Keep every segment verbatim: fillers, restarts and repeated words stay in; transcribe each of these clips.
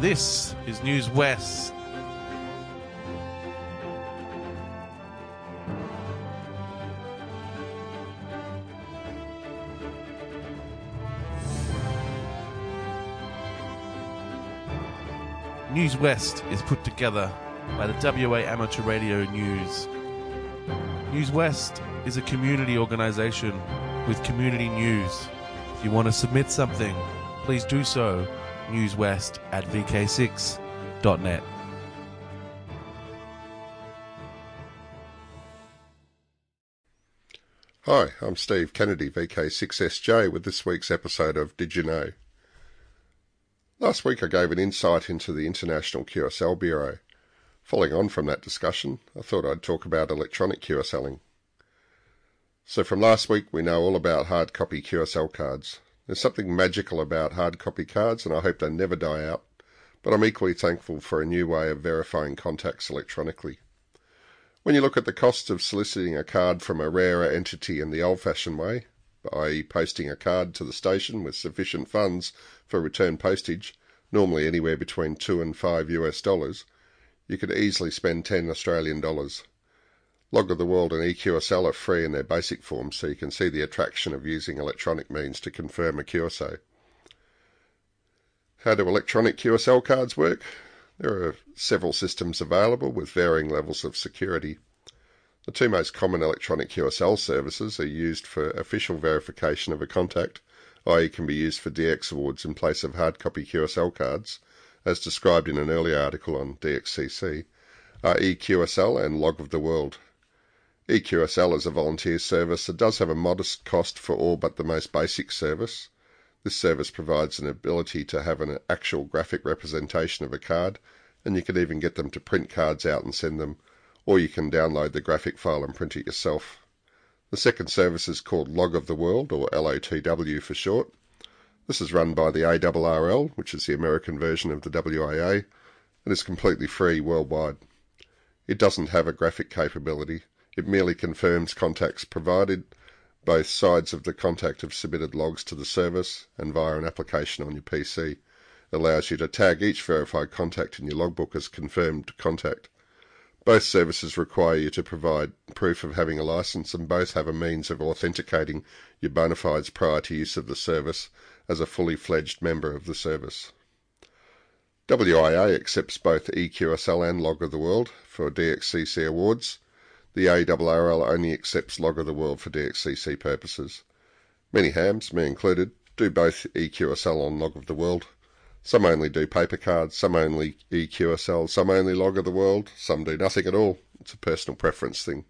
This is News West. News West is put together by the W A Amateur Radio News. News West is a community organisation with community news. If you want to submit something, please do so. newswest at v k six dot net. Hi, I'm Steve Kennedy, V K six S J, with this week's episode of Did You Know? Last week I gave an insight into the International Q S L Bureau. Following on from that discussion, I thought I'd talk about electronic QSLing. So from last week we know all about hard copy Q S L cards. There's something magical about hard copy cards, and I hope they never die out, but I'm equally thankful for a new way of verifying contacts electronically. When you look at the costs of soliciting a card from a rarer entity in the old-fashioned way, that is posting a card to the station with sufficient funds for return postage, normally anywhere between two and five US dollars, you could easily spend ten Australian dollars. Log of the World and E Q S L are free in their basic form, so you can see the attraction of using electronic means to confirm a Q S O. How do electronic Q S L cards work? There are several systems available with varying levels of security. The two most common electronic Q S L services are used for official verification of a contact, that is can be used for D X awards in place of hard copy Q S L cards, as described in an earlier article on D X C C, are E Q S L and Log of the World. E Q S L is a volunteer service that does have a modest cost for all but the most basic service. This service provides an ability to have an actual graphic representation of a card, and you can even get them to print cards out and send them, or you can download the graphic file and print it yourself. The second service is called Log of the World, or L O T W for short. This is run by the A R R L, which is the American version of the W A A, and is completely free worldwide. It doesn't have a graphic capability. It merely confirms contacts provided. Both sides of the contact have submitted logs to the service, and via an application on your P C. It allows you to tag each verified contact in your logbook as confirmed contact. Both services require you to provide proof of having a license, and both have a means of authenticating your bona fides prior to use of the service as a fully fledged member of the service. W I A accepts both E Q S L and Log of the World for D X C C awards. The A R R L only accepts Log of the World for D X C C purposes. Many hams, me included, do both E Q S L and Log of the World. Some only do paper cards, some only E Q S L, some only Log of the World, some do nothing at all. It's a personal preference thing.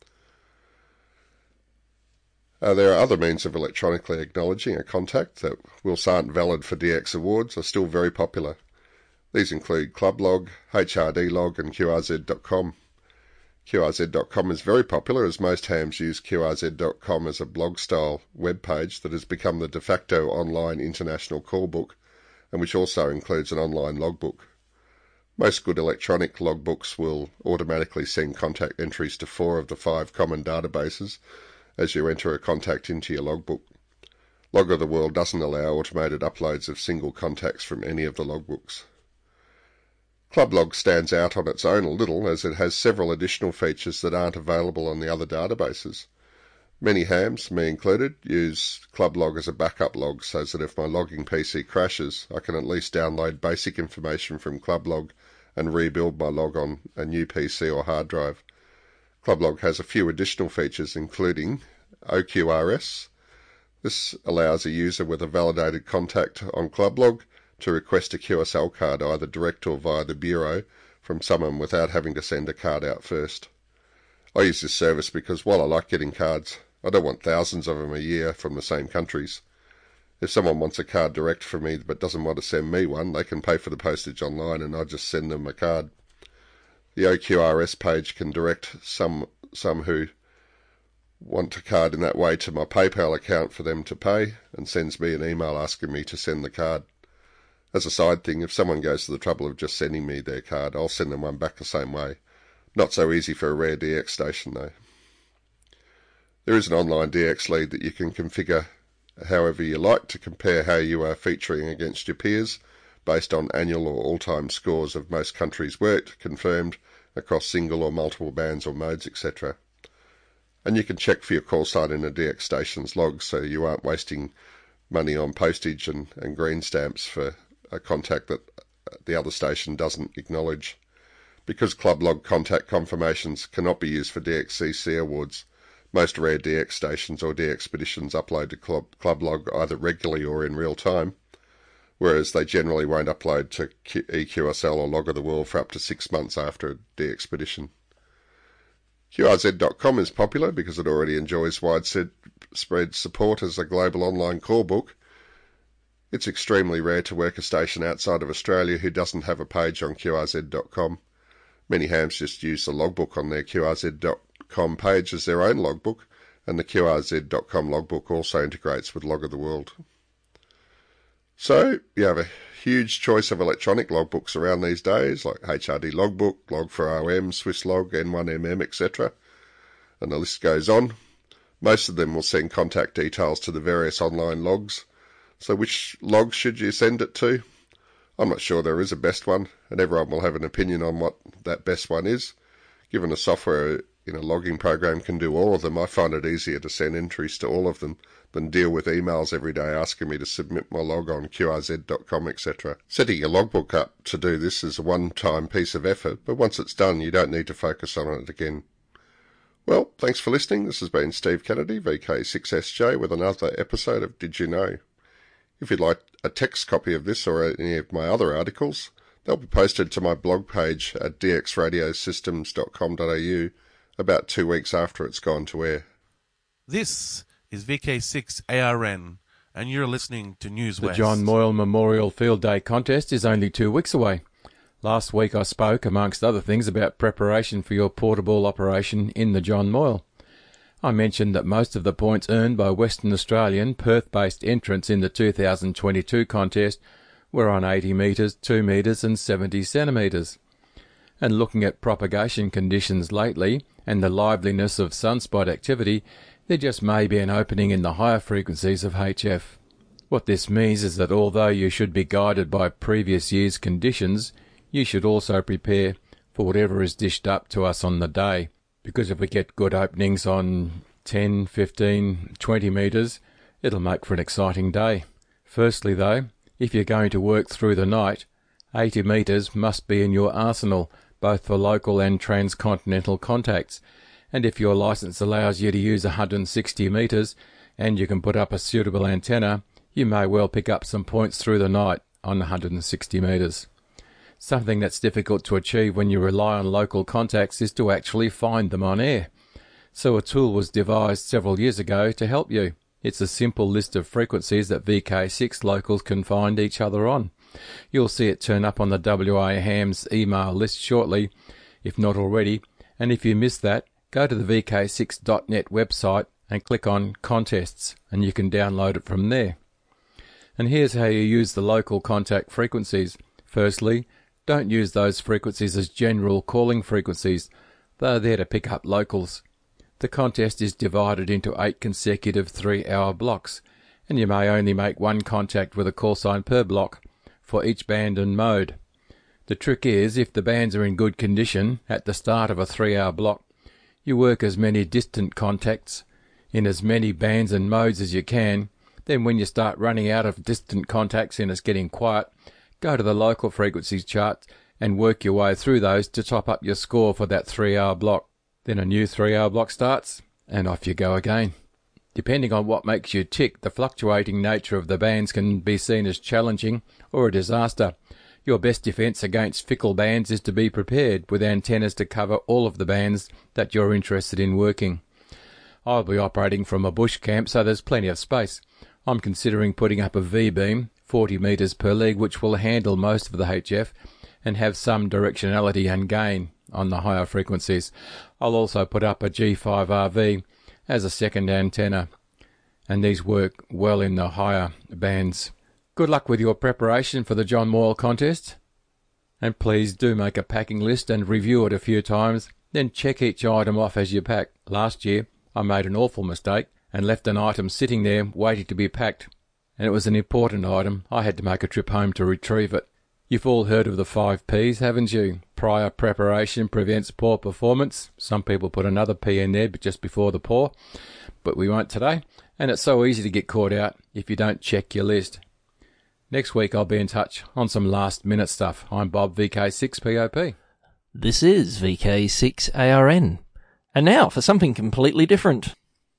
Uh, there are other means of electronically acknowledging a contact that, whilst aren't valid for D X awards, are still very popular. These include Clublog, H R D log and Q R Z dot com. Q R Z dot com is very popular, as most hams use Q R Z dot com as a blog-style web page that has become the de facto online international call book, and which also includes an online logbook. Most good electronic logbooks will automatically send contact entries to four of the five common databases as you enter a contact into your logbook. Log of the World doesn't allow automated uploads of single contacts from any of the logbooks. Clublog stands out on its own a little, as it has several additional features that aren't available on the other databases. Many hams, me included, use Clublog as a backup log, so that if my logging P C crashes, I can at least download basic information from Clublog and rebuild my log on a new P C or hard drive. Clublog has a few additional features, including O Q R S. This allows a user with a validated contact on Clublog to request a Q S L card either direct or via the Bureau from someone without having to send a card out first. I use this service because while I like getting cards, I don't want thousands of them a year from the same countries. If someone wants a card direct from me but doesn't want to send me one, they can pay for the postage online and I just send them a card. The O Q R S page can direct some some who want a card in that way to my PayPal account for them to pay, and sends me an email asking me to send the card. As a side thing, if someone goes to the trouble of just sending me their card, I'll send them one back the same way. Not so easy for a rare D X station though. There is an online D X lead that you can configure however you like to compare how you are featuring against your peers, based on annual or all-time scores of most countries worked, confirmed, across single or multiple bands or modes, et cetera. And you can check for your call sign in a D X station's log so you aren't wasting money on postage and, and green stamps for a contact that the other station doesn't acknowledge. Because club log contact confirmations cannot be used for D X C C awards, most rare D X stations or D X expeditions upload to club, club log either regularly or in real time, whereas they generally won't upload to E Q S L or Log of the World for up to six months after a D X expedition. Q R Z dot com is popular because it already enjoys widespread support as a global online call book. It's extremely rare to work a station outside of Australia who doesn't have a page on Q R Z dot com. Many hams just use the logbook on their Q R Z dot com page as their own logbook, and the Q R Z dot com logbook also integrates with Log of the World. So, you have a huge choice of electronic logbooks around these days, like H R D Logbook, Log four O M, Swisslog, N one M M, et cetera. And the list goes on. Most of them will send contact details to the various online logs. So which logs should you send it to? I'm not sure there is a best one, and everyone will have an opinion on what that best one is. Given the software in a logging program can do all of them, I find it easier to send entries to all of them than deal with emails every day asking me to submit my log on Q R Z dot com, et cetera. Setting your logbook up to do this is a one-time piece of effort, but once it's done, you don't need to focus on it again. Well, thanks for listening. This has been Steve Kennedy, V K six S J, with another episode of Did You Know? If you'd like a text copy of this or any of my other articles, they'll be posted to my blog page at d x radio systems dot com dot a u about two weeks after it's gone to air. This is V K six A R N, and you're listening to News The West. John Moyle Memorial Field Day contest is only two weeks away. Last week I spoke, amongst other things, about preparation for your portable operation in the John Moyle. I mentioned that most of the points earned by Western Australian Perth-based entrants in the two thousand twenty-two contest were on eighty metres, two metres and seventy centimetres. And looking at propagation conditions lately and the liveliness of sunspot activity, there just may be an opening in the higher frequencies of H F. What this means is that although you should be guided by previous year's conditions, you should also prepare for whatever is dished up to us on the day. Because if we get good openings on ten, fifteen, twenty metres, it'll make for an exciting day. Firstly though, if you're going to work through the night, eighty metres must be in your arsenal, both for local and transcontinental contacts. And if your licence allows you to use one hundred sixty metres and you can put up a suitable antenna, you may well pick up some points through the night on one hundred sixty metres. Something that's difficult to achieve when you rely on local contacts is to actually find them on air. So a tool was devised several years ago to help you. It's a simple list of frequencies that V K six locals can find each other on. You'll see it turn up on the W A Hams email list shortly, if not already, and if you miss that, go to the V K six dot net website and click on Contests, and you can download it from there. And here's how you use the local contact frequencies. Firstly, don't use those frequencies as general calling frequencies. They're there to pick up locals. The contest is divided into eight consecutive three-hour blocks, and you may only make one contact with a call sign per block for each band and mode. The trick is, if the bands are in good condition at the start of a three-hour block, you work as many distant contacts in as many bands and modes as you can. Then when you start running out of distant contacts and it's getting quiet, go to the local frequencies chart and work your way through those to top up your score for that three-hour block. Then a new three-hour block starts, and off you go again. Depending on what makes you tick, the fluctuating nature of the bands can be seen as challenging or a disaster. Your best defence against fickle bands is to be prepared with antennas to cover all of the bands that you're interested in working. I'll be operating from a bush camp, so there's plenty of space. I'm considering putting up a V-beam, forty metres per leg, which will handle most of the H F and have some directionality and gain on the higher frequencies. I'll also put up a G five R V as a second antenna, and these work well in the higher bands. Good luck with your preparation for the John Moyle contest, and please do make a packing list and review it a few times, then check each item off as you pack. Last year I made an awful mistake and left an item sitting there waiting to be packed, and it was an important item. I had to make a trip home to retrieve it. You've all heard of the five P's, haven't you? Prior preparation prevents poor performance. Some people put another P in there but just before the poor, but we won't today. And it's so easy to get caught out if you don't check your list. Next week I'll be in touch on some last minute stuff. I'm Bob, V K six P O P. This is V K six A R N. And now for something completely different.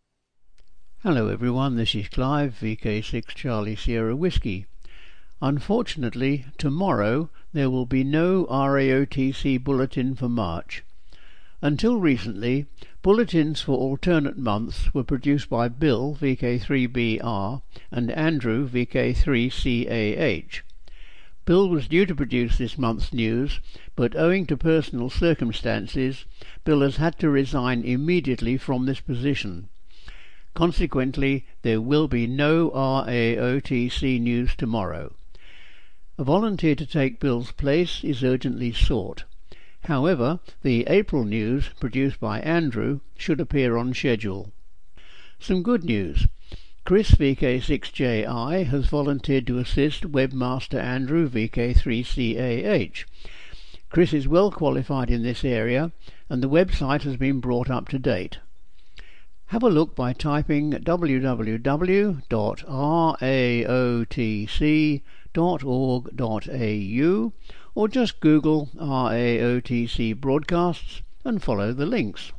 Hello everyone, this is Clive, V K six Charlie Sierra Whiskey. Unfortunately, tomorrow there will be no R A O T C bulletin for March. Until recently, bulletins for alternate months were produced by Bill, V K three B R, and Andrew, V K three C A H. Bill was due to produce this month's news, but owing to personal circumstances, Bill has had to resign immediately from this position. Consequently, there will be no R A O T C news tomorrow. A volunteer to take Bill's place is urgently sought. However, the April news, produced by Andrew, should appear on schedule. Some good news. Chris, V K six J I, has volunteered to assist webmaster Andrew, V K three C A H. Chris is well qualified in this area, and the website has been brought up to date. Have a look by typing w w w dot r a o t c dot org dot a u or just Google R A O T C broadcasts and follow the links.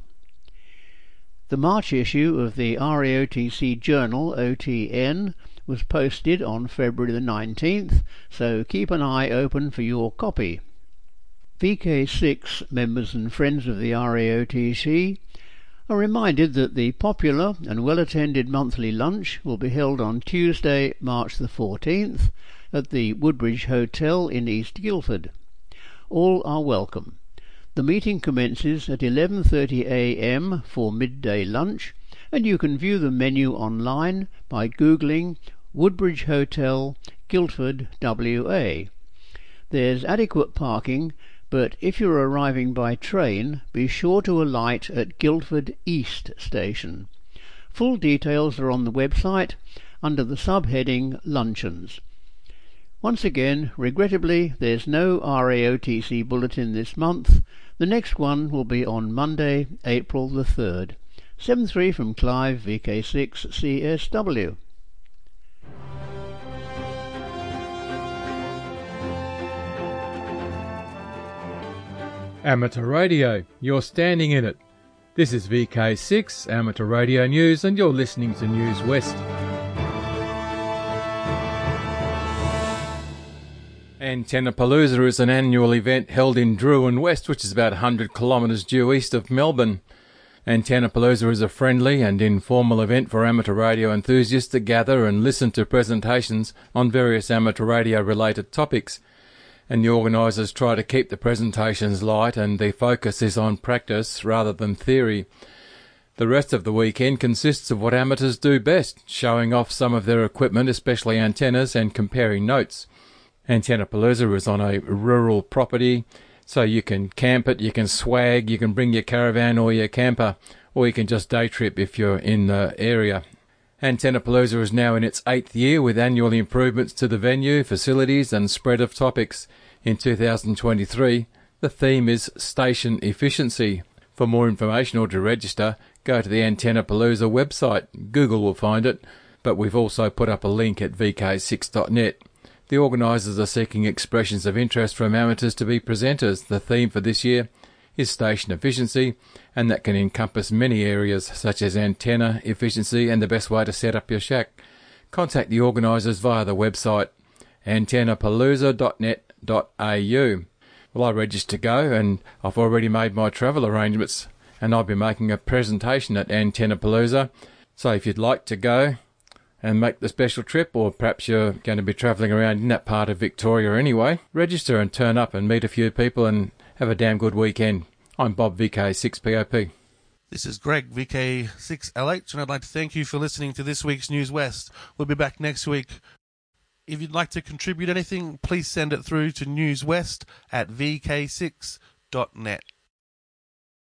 The March issue of the R A O T C Journal O T N was posted on February the nineteenth, so keep an eye open for your copy. V K six members and friends of the R A O T C are reminded that the popular and well-attended monthly lunch will be held on Tuesday, March the fourteenth, at the Woodbridge Hotel in East Guildford. All are welcome. The meeting commences at eleven thirty a m for midday lunch, and you can view the menu online by googling Woodbridge Hotel, Guildford, W A. There's adequate parking, but if you're arriving by train, be sure to alight at Guildford East Station. Full details are on the website under the subheading Luncheons. Once again, regrettably, there's no R A O T C bulletin this month. The next one will be on Monday, April the third. seven three from Clive, V K six C S W. Amateur Radio, you're standing in it. This is V K six Amateur Radio News, and you're listening to News West. Antennapalooza is an annual event held in Drouin West, which is about one hundred kilometres due east of Melbourne. Antennapalooza is a friendly and informal event for amateur radio enthusiasts to gather and listen to presentations on various amateur radio related topics. And the organisers try to keep the presentations light, and the focus is on practice rather than theory. The rest of the weekend consists of what amateurs do best, showing off some of their equipment, especially antennas, and comparing notes. Antennapalooza is on a rural property, so you can camp it, you can swag, you can bring your caravan or your camper, or you can just day trip if you're in the area. Antennapalooza is now in its eighth year, with annual improvements to the venue, facilities and spread of topics. In two thousand twenty-three, the theme is Station Efficiency. For more information or to register, go to the Antennapalooza website. Google will find it, but we've also put up a link at v k six dot net. The organisers are seeking expressions of interest from amateurs to be presenters. The theme for this year is Station Efficiency, and that can encompass many areas such as antenna efficiency and the best way to set up your shack. Contact the organisers via the website antennapalooza dot net dot a u. Well, I registered to go, and I've already made my travel arrangements, and I'll be making a presentation at Antennapalooza. So if you'd like to go and make the special trip, or perhaps you're going to be travelling around in that part of Victoria anyway, register and turn up and meet a few people and have a damn good weekend. I'm Bob, V K six P O P. This is Greg, V K six L H, and I'd like to thank you for listening to this week's News West. We'll be back next week. If you'd like to contribute anything, please send it through to newswest at v k six dot net.